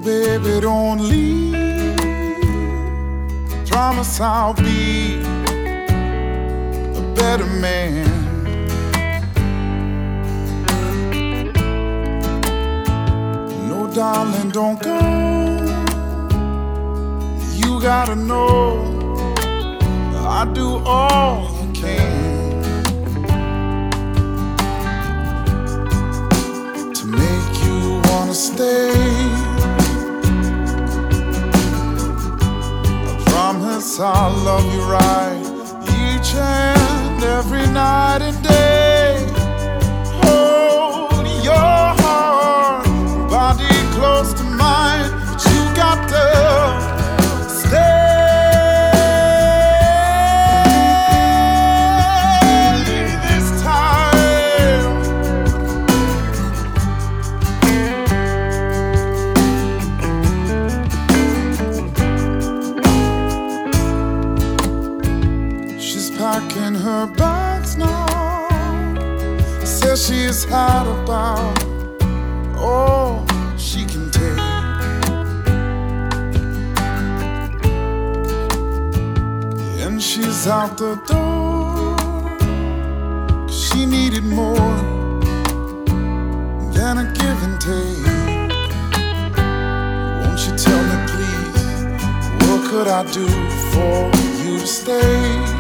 baby, don't leave. Promise I'll be a better man. No, darling, don't go. You gotta know I do all I can to make you wanna stay. Promise I'll love you right each and every night and day. Hold your heart, body close to mine, but you got to stay. This time she's packing her bags now. Says she's had about all she can take. And she's out the door, 'cause she needed more than a give and take. Won't you tell me please, what could I do for you to stay?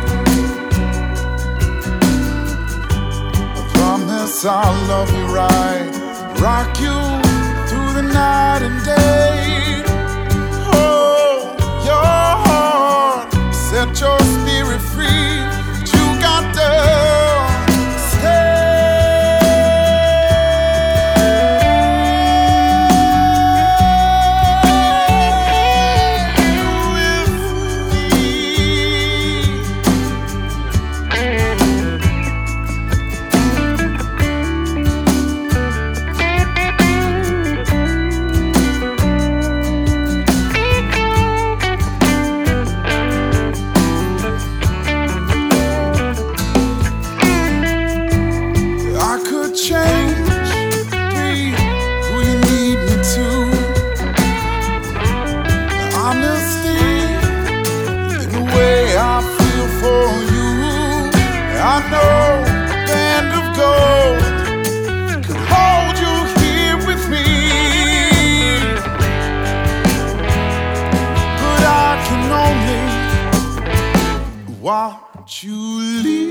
I'll love you right, rock you through the night and day. Hold your heart, set your spirit free, but you got to stay with me. Change, be who you need me to. Honesty in the way I feel for you. I know a band of gold could hold you here with me, but I can only watch you leave.